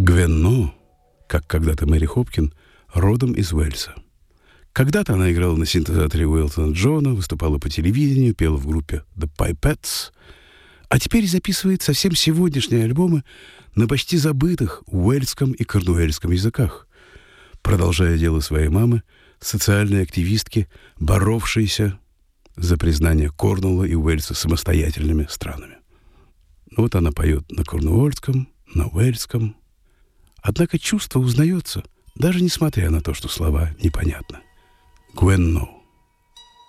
Гвен, как когда-то Мэри Хопкин, родом из Уэльса. Когда-то она играла на синтезаторе Уэлтона Джона, выступала по телевидению, пела в группе The Pipettes, а теперь записывает совсем сегодняшние альбомы на почти забытых уэльском и корнуэльском языках, продолжая дело своей мамы, социальной активистки, боровшейся за признание Корнуолла и Уэльса самостоятельными странами. Вот она поет на корнуольском, на уэльском. Однако чувство узнается, даже несмотря на то, что слова непонятны. Гвен